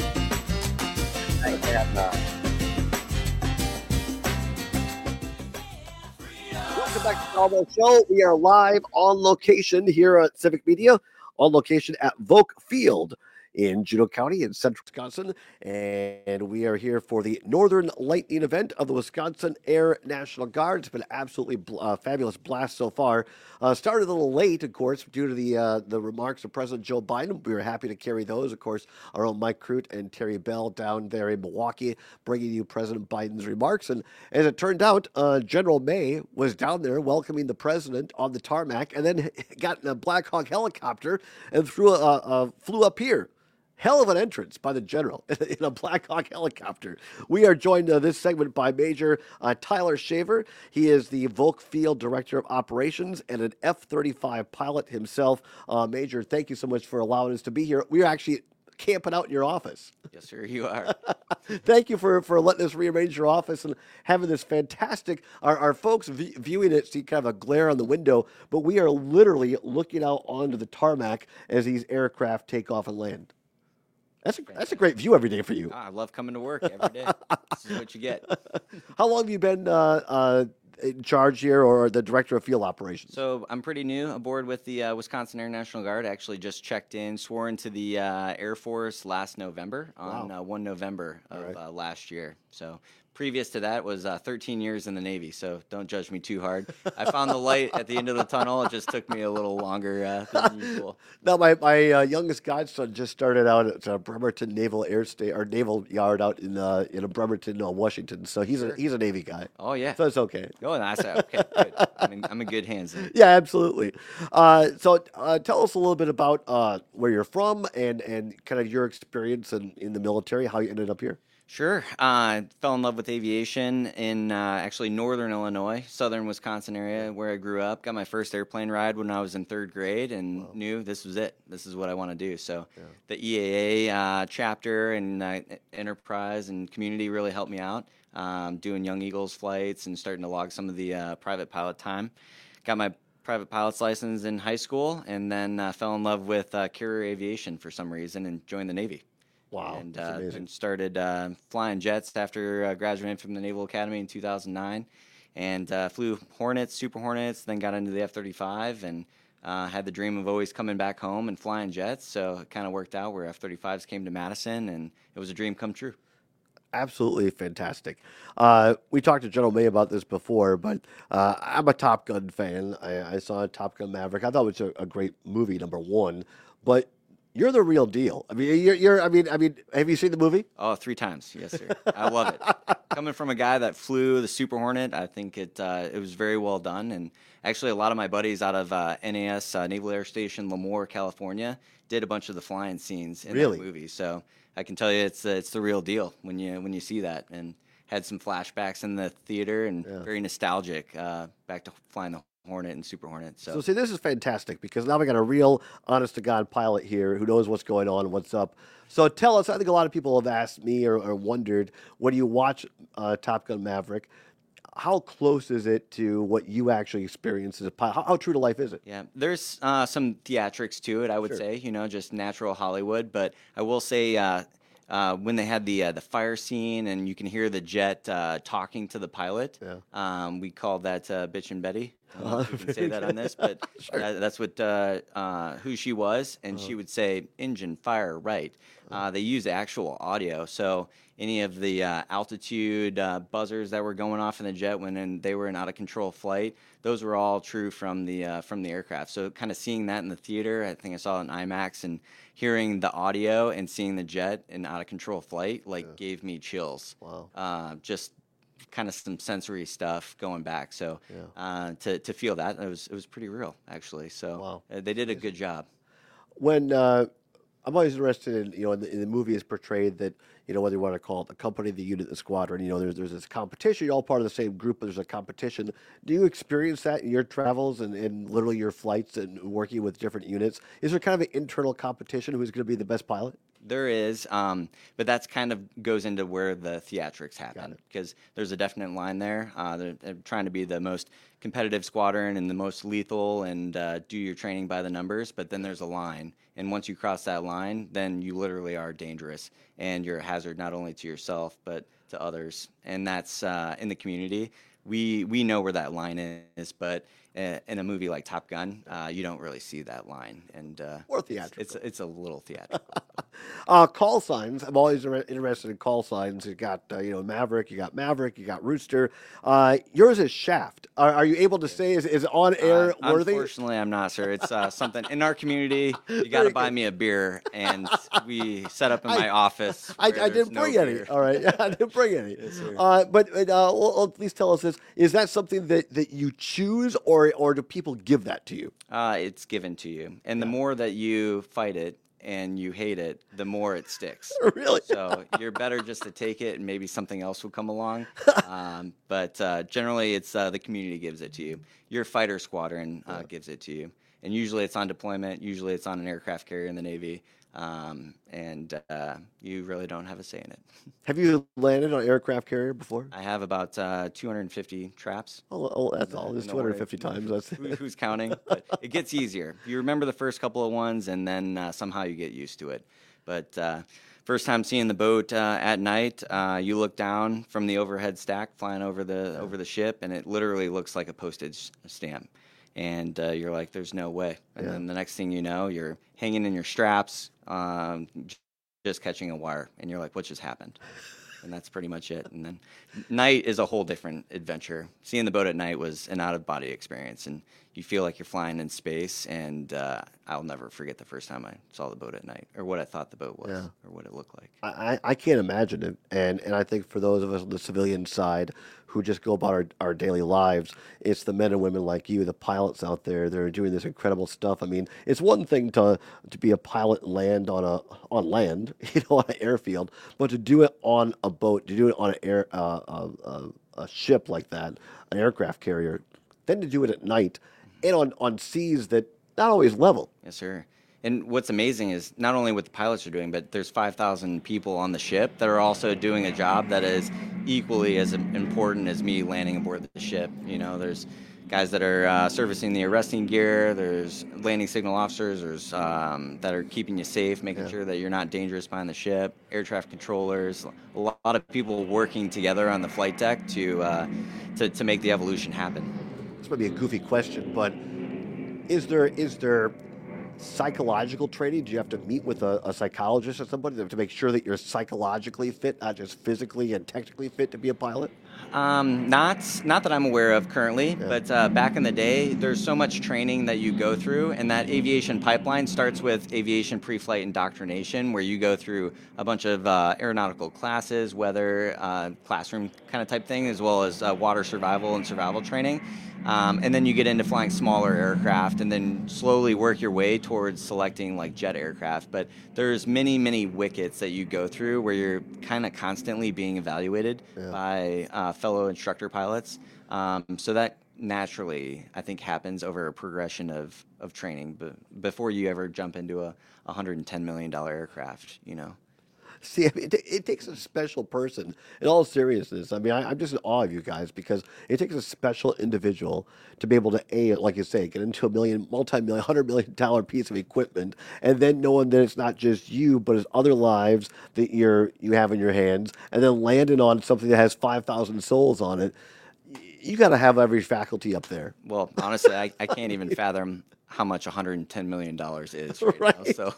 Welcome back to the Almo Show. We are live on location here at Civic Media, on location at Volk Field in Juneau County in central Wisconsin, and we are here for the Northern Lightning event of the Wisconsin Air National Guard. It's been an absolutely fabulous blast so far. Started a little late, of course, due to the remarks of President Joe Biden. We were happy to carry those. Of course, our own Mike Crute and Terry Bell down there in Milwaukee, bringing you President Biden's remarks. And as it turned out, General May was down there welcoming the president on the tarmac, and then got in a Black Hawk helicopter and flew up here. Hell of an entrance by the general in a Black Hawk helicopter. We are joined this segment by Major Tyler Shaver. He is the Volk Field Director of Operations and an F-35 pilot himself. Major, thank you so much for allowing us to be here. We are actually camping out in your office. Yes, sir, you are. Thank you for letting us rearrange your office and having this fantastic. Our folks viewing it see kind of a glare on the window, but we are literally looking out onto the tarmac as these aircraft take off and land. That's a great view every day for you. I love coming to work every day. This is what you get. How long have you been in charge here, or the director of field operations? So I'm pretty new aboard with the Wisconsin Air National Guard. I actually just checked in, swore into the Air Force last November on 1 November of last year. So previous to that was 13 years in the Navy, so don't judge me too hard. I found the light at the end of the tunnel. It just took me a little longer than usual. Now, my youngest godson just started out at Bremerton Naval Naval Yard out in Bremerton, Washington. So he's a Navy guy. Oh yeah, so it's okay. Oh, I say okay, good. I'm in good hands then. Yeah, absolutely. So tell us a little bit about where you're from and kind of your experience in the military, how you ended up here. Sure. Fell in love with aviation in actually northern Illinois, southern Wisconsin area where I grew up. Got my first airplane ride when I was in 3rd grade and knew this was it. This is what I want to do. So the EAA chapter and enterprise and community really helped me out, doing Young Eagles flights and starting to log some of the private pilot time. Got my private pilot's license in high school and then fell in love with carrier aviation for some reason and joined the Navy. Wow, and started flying jets after graduating from the Naval Academy in 2009, and flew Hornets, Super Hornets, then got into the F-35, and had the dream of always coming back home and flying jets, so it kind of worked out where F-35s came to Madison, and it was a dream come true. Absolutely fantastic. We talked to General May about this before, but I'm a Top Gun fan. I saw Top Gun Maverick. I thought it was a great movie, number one, but you're the real deal. I mean, have you seen the movie? Oh, 3 times. Yes, sir. I love it. Coming from a guy that flew the Super Hornet, I think it was very well done. And actually, a lot of my buddies out of NAS, Naval Air Station, Lemoore, California, did a bunch of the flying scenes in that movie. So I can tell you, it's the real deal when you see that. And had some flashbacks in the theater and very nostalgic back to flying the Hornet and Super Hornet. So see, this is fantastic because now we got a real honest-to-God pilot here who knows what's going on and what's up. So tell us, I think a lot of people have asked me or wondered, when you watch Top Gun Maverick, how close is it to what you actually experience as a pilot? How true to life is it? Yeah, there's some theatrics to it, I would say, just natural Hollywood. But I will say when they had the fire scene and you can hear the jet talking to the pilot, we called that Bitch and Betty. I don't know if we can say that on this, but that's what who she was, and she would say, "Engine fire right." They use actual audio, so any of the altitude buzzers that were going off in the jet when they were in out of control flight, those were all true from the aircraft. So kind of seeing that in the theater, I think I saw it in IMAX, and hearing the audio and seeing the jet in out of control flight gave me chills. Wow. Just kind of some sensory stuff going back. So to feel that, it was pretty real, actually. So they did a good job. When I'm always interested in the movie is portrayed that, whether you want to call it the company, the unit, the squadron, there's this competition. You're all part of the same group, but there's a competition. Do you experience that in your travels and literally your flights and working with different units? Is there kind of an internal competition who's going to be the best pilot? There is, but that's kind of goes into where the theatrics happen because there's a definite line there. They're trying to be the most competitive squadron and the most lethal and do your training by the numbers, but then there's a line. And once you cross that line, then you literally are dangerous and you're a hazard not only to yourself but to others. And that's in the community. We know where that line is, but in a movie like Top Gun, you don't really see that line. And or theatrical. It's a little theatrical. Call signs. I'm always interested in call signs. You got Maverick. You got Rooster. Yours is Shaft. Are you able to say is it on air worthy? Unfortunately, I'm not, sir. It's something in our community. You got to buy me a beer, and we set up in my office. I didn't bring any. All right, I didn't bring any. Yes, sir. But please tell us this: is that something that you choose, or do people give that to you? It's given to you, and the more that you fight it and you hate it, the more it sticks. Really? So you're better just to take it, and maybe something else will come along. But generally, it's the community gives it to you. Your fighter squadron gives it to you, and usually it's on deployment. Usually it's on an aircraft carrier in the Navy. and you really don't have a say in it. Have you landed on an aircraft carrier before? I have about 250 traps. Oh, that's all. There's In the morning. 250 times. That's Who's counting? But it gets easier. You remember the first couple of ones, and then somehow you get used to it. But first time seeing the boat at night, you look down from the overhead stack flying over the ship, and it literally looks like a postage stamp. And you're like, there's no way. And then the next thing you know, you're hanging in your straps, just catching a wire. And you're like, what just happened? And that's pretty much it. And then night is a whole different adventure. Seeing the boat at night was an out-of-body experience. And you feel like you're flying in space. And I'll never forget the first time I saw the boat at night, or what I thought the boat was, or what it looked like. I can't imagine it. And I think for those of us on the civilian side who just go about our daily lives, it's the men and women like you, the pilots out there, that are doing this incredible stuff. I mean, it's one thing to be a pilot and land on land, on an airfield, but to do it on a boat, to do it on a ship like that, an aircraft carrier, then to do it at night and on seas that not always level. Yes, sir. And what's amazing is not only what the pilots are doing, but there's 5,000 people on the ship that are also doing a job that is equally as important as me landing aboard the ship. There's guys that are servicing the arresting gear. There's landing signal officers. There's that are keeping you safe, making sure that you're not dangerous behind the ship. Air traffic controllers. A lot of people working together on the flight deck to make the evolution happen. This might be a goofy question, but is there psychological training? Do you have to meet with a psychologist or somebody to make sure that you're psychologically fit, not just physically and technically fit to be a pilot? Not that I'm aware of currently, but back in the day, there's so much training that you go through, and that aviation pipeline starts with aviation pre-flight indoctrination, where you go through a bunch of aeronautical classes, weather, classroom kind of type thing, as well as water survival and survival training. And then you get into flying smaller aircraft and then slowly work your way towards selecting like jet aircraft. But there's many, many wickets that you go through where you're kind of constantly being evaluated by fellow instructor pilots. So that naturally, I think, happens over a progression of training before you ever jump into a $110 million aircraft, See, I mean, it takes a special person. In all seriousness, I mean, I'm just in awe of you guys, because it takes a special individual to be able to, like you say, get into a multi-million, $100 million piece of equipment, and then knowing that it's not just you, but it's other lives that you have in your hands, and then landing on something that has 5,000 souls on it. You got to have every faculty up there. Well, honestly, I can't even fathom how much $110 million is right now. So.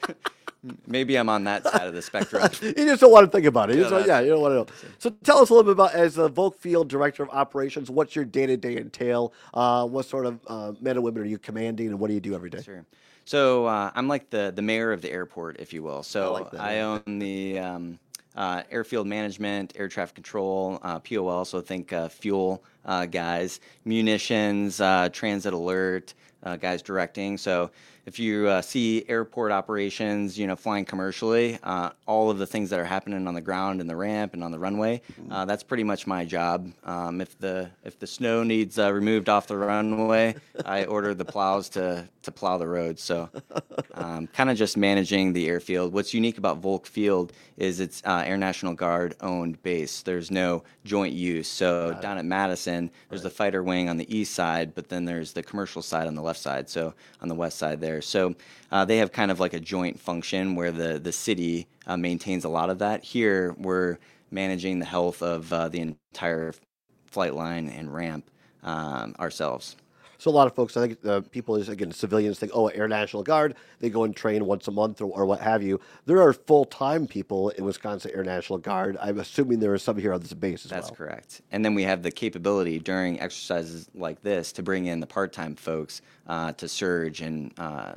Maybe I'm on that side of the spectrum. You just don't want to think about it. You don't want to know. So tell us a little bit about, as the Volk Field Director of Operations, what's your day-to-day entail? What sort of men and women are you commanding, and what do you do every day? Sure. So I'm like the mayor of the airport, if you will. So I like that. I own the airfield management, air traffic control, POL, so think fuel guys, munitions, transit alert, guys directing. So if you see airport operations, flying commercially, all of the things that are happening on the ground and the ramp and on the runway, that's pretty much my job. If the snow needs removed off the runway, I order the plows to plow the road. So kind of just managing the airfield. What's unique about Volk Field is it's Air National Guard owned base. There's no joint use. So down at Madison, there's the fighter wing on the east side, but then there's the commercial side on the left side. So on the west side there. So they have kind of like a joint function where the city maintains a lot of that. Here, we're managing the health of the entire flight line and ramp ourselves. So a lot of folks, I think people, civilians think, Air National Guard, they go and train once a month or what have you. There are full-time people in Wisconsin Air National Guard. I'm assuming there are some here on this base as well. That's correct. And then we have the capability during exercises like this to bring in the part-time folks to surge and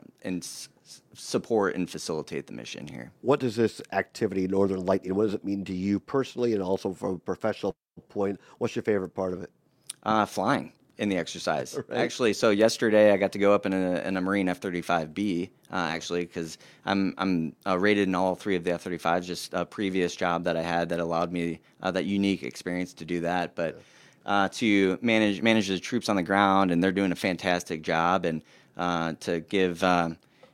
support and facilitate the mission here. What does this activity, Northern Lightning, what does it mean to you personally, and also from a professional point? What's your favorite part of it? Flying in the exercise. Right. Actually, so yesterday I got to go up in a Marine F-35B, actually, because I'm rated in all three of the F-35s, just a previous job that I had that allowed me that unique experience to do that. But to manage the troops on the ground, and they're doing a fantastic job, and to give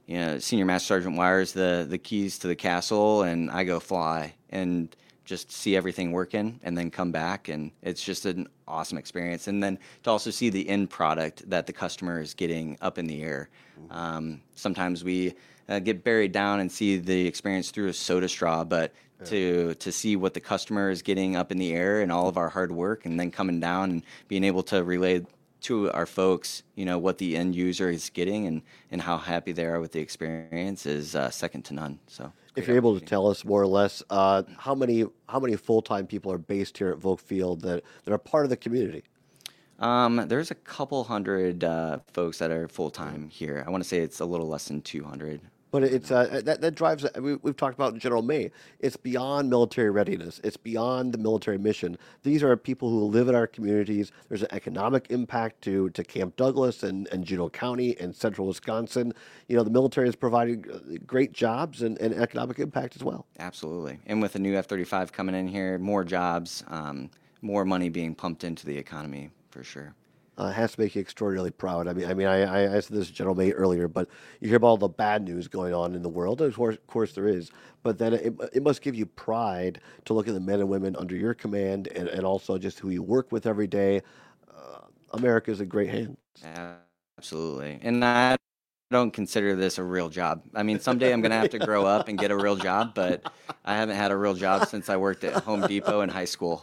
Senior Master Sergeant wires the keys to the castle, and I go fly and just see everything working, and then come back, and it's just an awesome experience. And then to also see the end product that the customer is getting up in the air. Sometimes we get buried down and see the experience through a soda straw, but to see what the customer is getting up in the air and all of our hard work, and then coming down and being able to relay to our folks, what the end user is getting and how happy they are with the experience is second to none. So, if you're able to tell us more or less, how many full-time people are based here at Volk Field that are part of the community? There's a couple hundred folks that are full-time here. I want to say it's a little less than 200. But it's that drives. We've talked about General May. It's beyond military readiness. It's beyond the military mission. These are people who live in our communities. There's an economic impact to Camp Douglas and Juneau County and central Wisconsin. The military is providing great jobs and economic impact as well. Absolutely. And with the new F-35 coming in here, more jobs, more money being pumped into the economy for sure. It has to make you extraordinarily proud. I said this to General May earlier, but you hear about all the bad news going on in the world. Of course there is. But then it must give you pride to look at the men and women under your command and also just who you work with every day. America's in great hands. Absolutely. And I don't consider this a real job. Someday I'm going to have to grow up and get a real job, but I haven't had a real job since I worked at Home Depot in high school.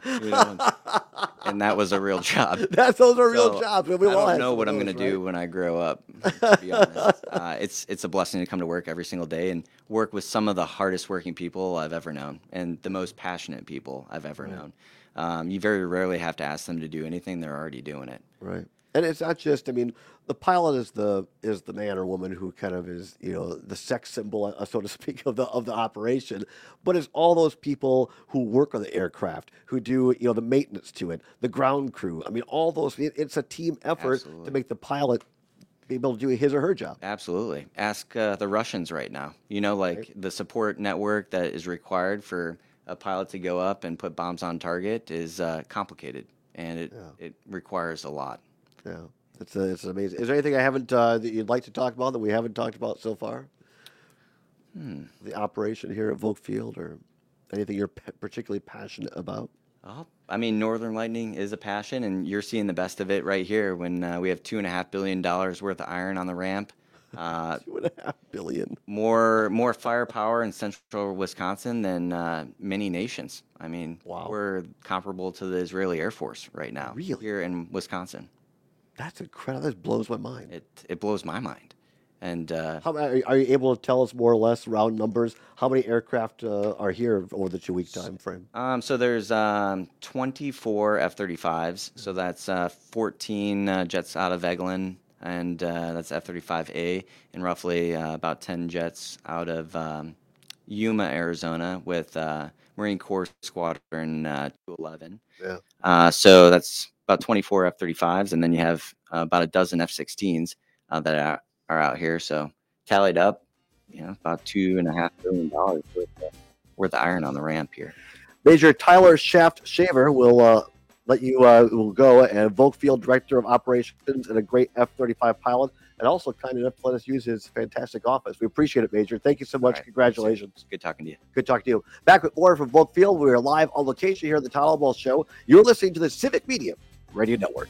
And that was a real job. Those are real jobs. I don't know what I'm going to do when I grow up, to be honest. It's a blessing to come to work every single day and work with some of the hardest working people I've ever known and the most passionate people I've ever known. You very rarely have to ask them to do anything. They're already doing it. Right. And it's not just, the pilot is the man or woman who kind of is, the sex symbol, so to speak, of the operation. But it's all those people who work on the aircraft, who do, the maintenance to it, the ground crew. All those, it's a team effort to make the pilot be able to do his or her job. Absolutely. Ask the Russians right now. The support network that is required for a pilot to go up and put bombs on target is complicated, and it requires a lot. Yeah, it's amazing. Is there anything I haven't that you'd like to talk about that we haven't talked about so far? The operation here at Volk Field, or anything you're particularly passionate about? Northern Lightning is a passion, and you're seeing the best of it right here when we have $2.5 billion worth of iron on the ramp. $2.5 billion. More firepower in central Wisconsin than many nations. Wow. We're comparable to the Israeli Air Force right now. Really? Here in Wisconsin. That's incredible. That blows my mind. It blows my mind. And are you able to tell us more or less round numbers? How many aircraft are here over the 2-week time frame? So there's 24 F-35s. So that's 14 jets out of Eglin, and that's F-35A, and roughly about 10 jets out of Yuma, Arizona, with Marine Corps Squadron 211. Yeah. So that's about 24 F-35s, and then you have about a dozen F-16s that are out here. So tallied up, about $2.5 billion worth of iron on the ramp here. Major Tyler Shaver will let you will go, and Volk Field Director of Operations and a great F-35 pilot, and also kind enough to let us use his fantastic office. We appreciate it, Major. Thank you so much. Right. Congratulations. Good talking to you. Good talking to you. Back with more from Volk Field. We are live on location here at the Tyler Ball Show. You're listening to the Civic Media Radio Network.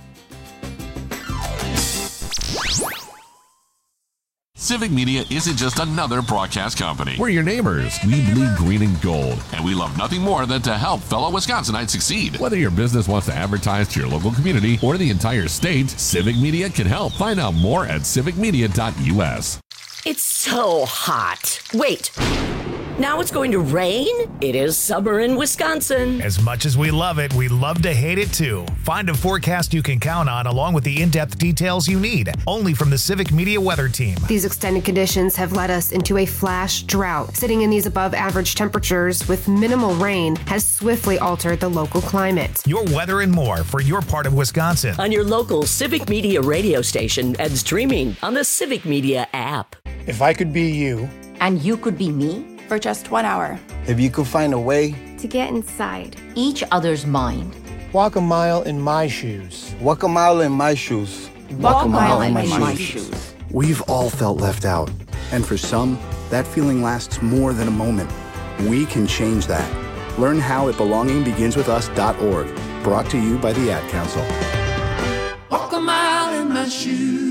Civic Media isn't just another broadcast company. We're your neighbors. We bleed green and gold, and we love nothing more than to help fellow Wisconsinites succeed. Whether your business wants to advertise to your local community or the entire state, Civic Media can help. Find out more at civicmedia.us. It's so hot. Wait. Now it's going to rain? It is summer in Wisconsin. As much as we love it, we love to hate it too. Find a forecast you can count on along with the in-depth details you need, only from the Civic Media Weather Team. These extended conditions have led us into a flash drought. Sitting in these above average temperatures with minimal rain has swiftly altered the local climate. Your weather and more for your part of Wisconsin. On your local Civic Media radio station and streaming on the Civic Media app. If I could be you. And you could be me? For just 1 hour. If you could find a way to get inside each other's mind. Walk a mile in my shoes. Walk a mile in my shoes. Walk a mile in my shoes. We've all felt left out. And for some, that feeling lasts more than a moment. We can change that. Learn how at belongingbeginswithus.org. Brought to you by the Ad Council. Walk a mile in my shoes.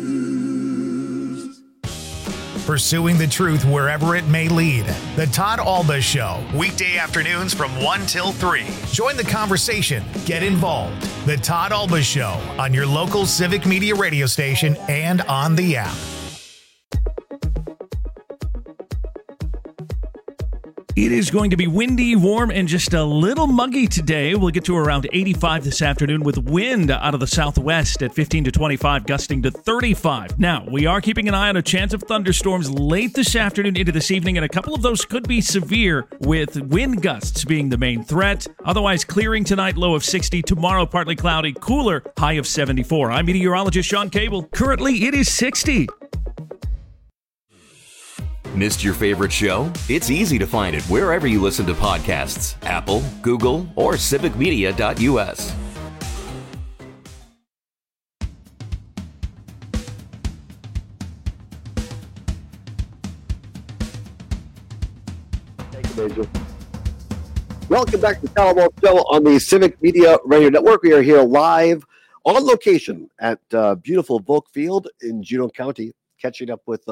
Pursuing the truth wherever it may lead. The Todd Alba Show, weekday afternoons from 1 till 3. Join the conversation. Get involved. The Todd Alba Show on your local Civic Media radio station and on the app. It is going to be windy, warm, and just a little muggy today. We'll get to around 85 this afternoon with wind out of the southwest at 15 to 25, gusting to 35. Now, we are keeping an eye on a chance of thunderstorms late this afternoon into this evening, and a couple of those could be severe, with wind gusts being the main threat. Otherwise, clearing tonight, low of 60. Tomorrow, partly cloudy, cooler, high of 74. I'm meteorologist Sean Cable. Currently, it is 60. Missed your favorite show? It's easy to find it wherever you listen to podcasts. Apple, Google, or civicmedia.us. Thank you, Major. Welcome back to the Todd Alba Show on the Civic Media Radio Network. We are here live on location at beautiful Volk Field in Juneau County, catching up with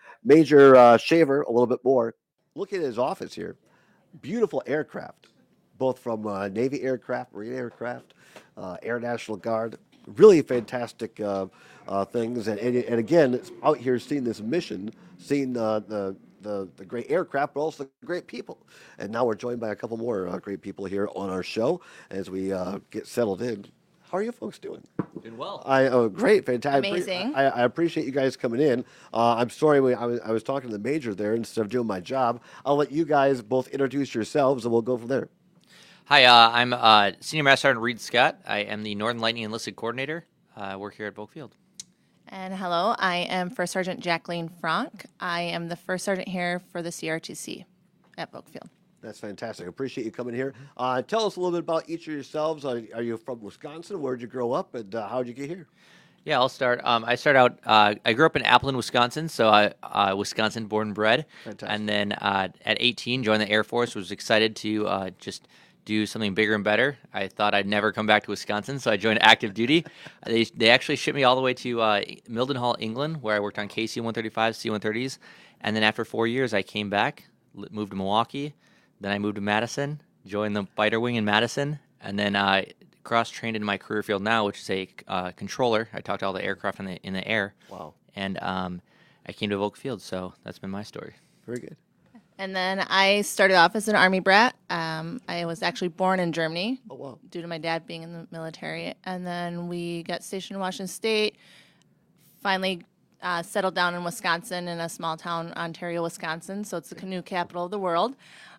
Major Shaver a little bit more. Look at his office here. Beautiful aircraft, both from Navy aircraft, Marine aircraft, Air National Guard. Really fantastic things. And again, it's out here seeing this mission, seeing the great aircraft, but also the great people. And now we're joined by a couple more great people here on our show as we get settled in. How are you folks doing? Doing well. Great, fantastic. Amazing. I appreciate you guys coming in. I'm sorry I was talking to the Major there instead of doing my job. I'll let you guys both introduce yourselves, and we'll go from there. Hi, I'm Senior Master Sergeant Reed Scott. I am the Northern Lightning Enlisted Coordinator. I work here at Volk Field. And hello, I am First Sergeant Jacqueline Franck. I am the First Sergeant here for the CRTC at Volk Field. That's fantastic. I appreciate you coming here. Tell us a little bit about each of yourselves. Are you from Wisconsin? Where did you grow up, and how did you get here? Yeah, I'll start. I started out. I grew up in Appleton, Wisconsin, so I Wisconsin born and bred. Fantastic. And then at 18, joined the Air Force. Was excited to just do something bigger and better. I thought I'd never come back to Wisconsin, so I joined active duty. They actually shipped me all the way to Mildenhall, England, where I worked on KC-135s, C-130s. And then after 4 years, I came back, moved to Milwaukee. Then I moved to Madison, joined the fighter wing in Madison, and then cross-trained into my career field now, which is a controller. I talked to all the aircraft in the air. Wow. And I came to Volk Field, so that's been my story. Very good. And then I started off as an Army brat. I was actually born in Germany. Oh, wow. Due to my dad being in the military. And then we got stationed in Washington State, finally settled down in Wisconsin, in a small town, Ontario, Wisconsin. So it's the canoe capital of the world.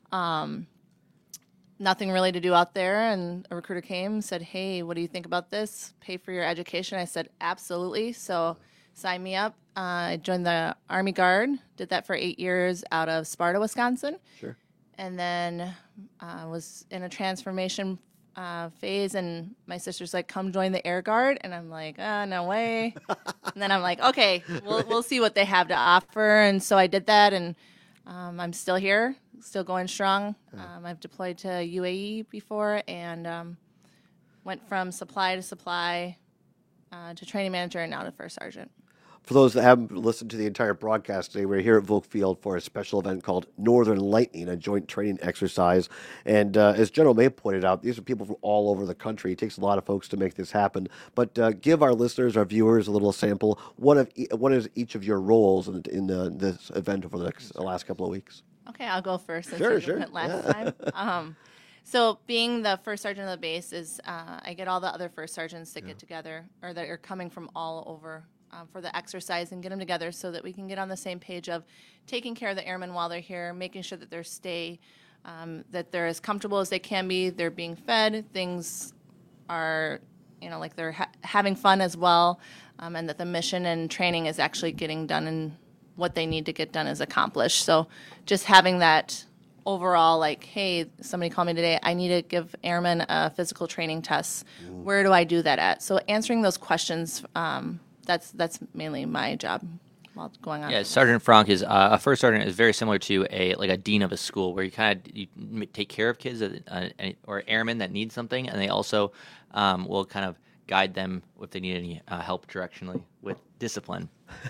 Nothing really to do out there, and a recruiter came and said, hey, what do you think about this? Pay for your education. I said, absolutely. So sign me up. I joined the Army Guard, did that for 8 years out of Sparta, Wisconsin. Sure. And then was in a transformation phase, and my sister's like, come join the Air Guard. And I'm like, no way. And then I'm like, okay, we'll see what they have to offer. And so I did that, and I'm still here. Still going strong. I've deployed to UAE before, and went from supply to supply to training manager, and now to first sergeant. For those that haven't listened to the entire broadcast today, we're here at Volk Field for a special event called Northern Lightning, a joint training exercise. And as General May pointed out, these are people from all over the country. It takes a lot of folks to make this happen. But give our listeners, our viewers, a little sample. What is each of your roles in this event over the last couple of weeks? Okay, I'll go first since Sure. went last time. So being the first sergeant of the base is I get all the other first sergeants that get together, or that are coming from all over for the exercise, and get them together so that we can get on the same page of taking care of the airmen while they're here, making sure that that they're as comfortable as they can be, they're being fed, things are, like they're having fun as well, and that the mission and training is actually getting done and what they need to get done is accomplished. So just having that overall, like, hey, somebody called me today, I need to give airmen a physical training test. Where do I do that at? So answering those questions, that's mainly my job. while going on. Yeah, Sergeant Frank is a first sergeant is very similar to a dean of a school, where you take care of kids or airmen that need something, and they also will kind of guide them if they need any help directionally with discipline.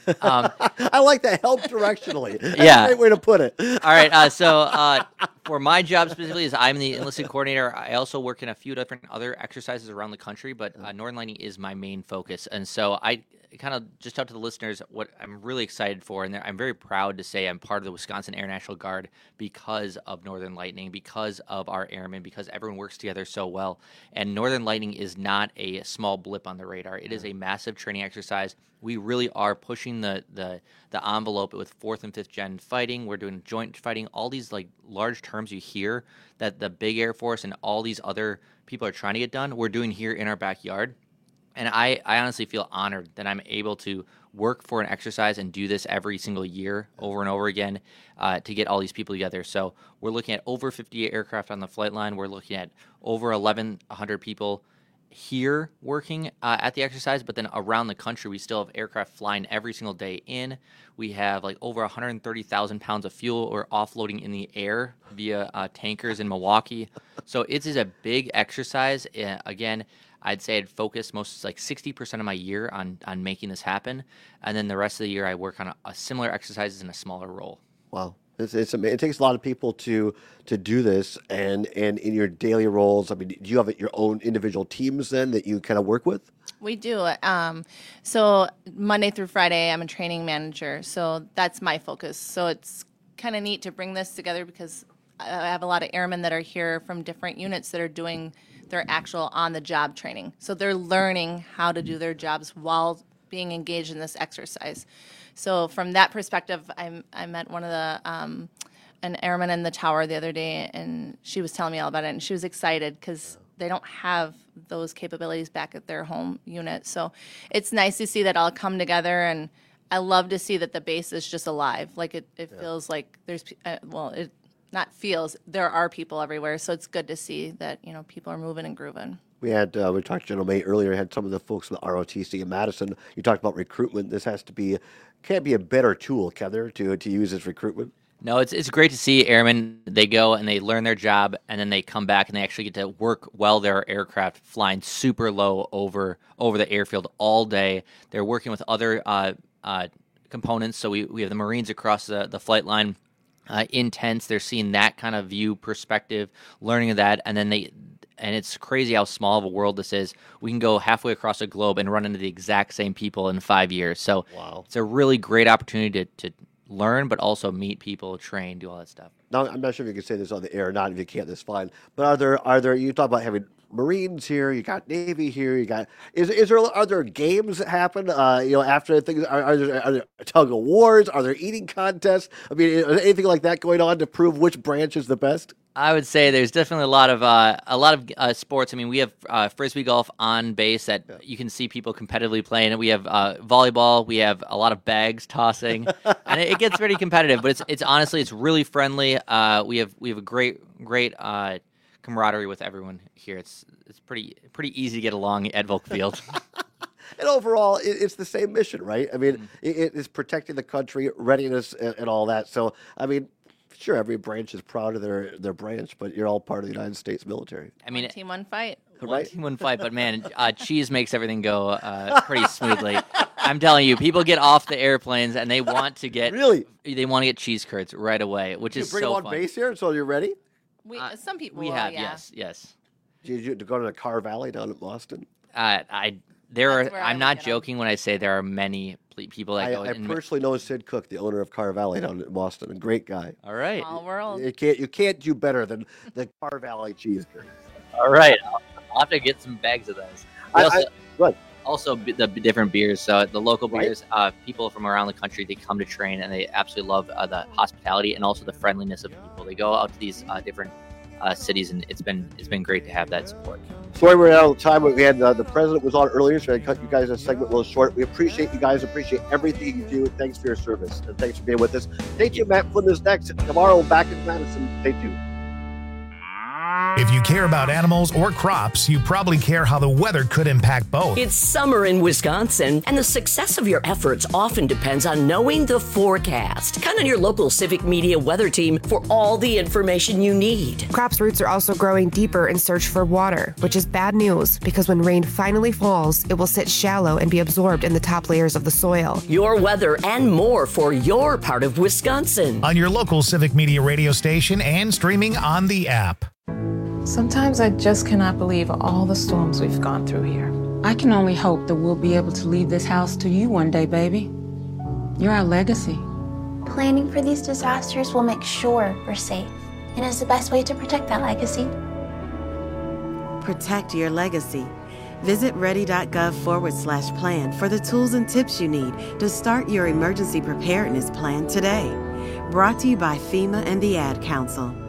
I like that, help directionally. That's Yeah, a great way to put it. All right, so for my job specifically, is I'm the enlisted coordinator. I also work in a few different other exercises around the country, but Northern Lightning is my main focus. And so I kind of just tell to the listeners what I'm really excited for, and I'm very proud to say I'm part of the Wisconsin Air National Guard because of Northern Lightning, because of our airmen, because everyone works together so well. And Northern Lightning is not a small blip on the radar. It is a massive training exercise. We really are pushing the envelope with 4th and 5th gen fighting. We're doing joint fighting, all these like large terms you hear that the big Air Force and all these other people are trying to get done. We're doing here in our backyard. And I honestly feel honored that I'm able to work for an exercise and do this every single year over and over again to get all these people together. So we're looking at over 50 aircraft on the flight line. We're looking at over 1,100 people here working at the exercise, but then around the country, we still have aircraft flying every single day in. We have like over 130,000 pounds of fuel we're offloading in the air via tankers in Milwaukee. So it is a big exercise. Again, I'd say I'd focus most like 60% of my year on making this happen. And then the rest of the year, I work on a similar exercises in a smaller role. Wow. It's it takes a lot of people to do this, and in your daily roles, I mean, do you have your own individual teams then that you kind of work with? We do. So Monday through Friday, I'm a training manager, so that's my focus. So it's kind of neat to bring this together because I have a lot of airmen that are here from different units that are doing their actual on-the-job training. So they're learning how to do their jobs while being engaged in this exercise. So from that perspective, I met one of the an airman in the tower the other day, and she was telling me all about it, and she was excited because they don't have those capabilities back at their home unit. So it's nice to see that all come together, and I love to see that the base is just alive. Like it feels like there's it not feels, there are people everywhere. So it's good to see that people are moving and grooving. We talked to General May earlier. Had some of the folks from the ROTC in Madison. You talked about recruitment. This can't be a better tool, can there, to use as recruitment? No, it's great to see airmen. They go and they learn their job, and then they come back and they actually get to work while their aircraft flying super low over the airfield all day. They're working with other components. So we have the Marines across the flight line in tents. They're seeing that kind of view perspective, learning of that, and then and it's crazy how small of a world this is. We can go halfway across the globe and run into the exact same people in 5 years. So It's a really great opportunity to learn, but also meet people, train, do all that stuff. Now, I'm not sure if you can say this on the air or not. If you can't, that's fine. But are there? You talk about having Marines here. You got Navy here. You got are there games that happen? After things, are there tug of wars? Are there eating contests? I mean, is anything like that going on to prove which branch is the best? I would say there's definitely a lot of sports. I mean, we have frisbee golf on base that you can see people competitively playing. We have volleyball. We have a lot of bags tossing, and it gets pretty competitive. But it's honestly it's really friendly. We have a great camaraderie with everyone here. It's pretty easy to get along at Volk Field. And overall, it's the same mission, right? I mean, it is protecting the country, readiness, and all that. So, I mean. Sure, every branch is proud of their branch, but you're all part of the United States military. I mean, one team, one fight. One team, one fight. But man, cheese makes everything go pretty smoothly. I'm telling you, people get off the airplanes and they want to get they want to get cheese curds right away, which is so fun. You bring them on base here, so you're ready. Some people we will, have yeah. yes. Did you go to the Carr Valley down in Boston? I'm not joking when I say there are many people that go. I personally know Sid Cook, the owner of Carr Valley down in Boston, a great guy. All right. Small world. You can't do better than the Carr Valley cheese curds. All right. I'll have to get some bags of those. Also, the different beers. So the local beers, people from around the country, they come to train and they absolutely love the hospitality and also the friendliness of people. They go out to these different cities, and it's been great to have that support. Sorry, we're out of time. We had the president was on earlier, so I cut you guys a segment a little short. We appreciate you guys, appreciate everything you do. Thanks for your service, and thanks for being with us. Stay tuned. Matt Flynn is next tomorrow. Back in Madison. Stay tuned. If you care about animals or crops, you probably care how the weather could impact both. It's summer in Wisconsin, and the success of your efforts often depends on knowing the forecast. Count on your local Civic Media weather team for all the information you need. Crops' roots are also growing deeper in search for water, which is bad news because when rain finally falls, it will sit shallow and be absorbed in the top layers of the soil. Your weather and more for your part of Wisconsin. On your local Civic Media radio station and streaming on the app. Sometimes I just cannot believe all the storms we've gone through here. I can only hope that we'll be able to leave this house to you one day, baby. You're our legacy. Planning for these disasters will make sure we're safe, and is the best way to protect that legacy. Protect your legacy. Visit ready.gov/plan for the tools and tips you need to start your emergency preparedness plan today. Brought to you by FEMA and the Ad Council.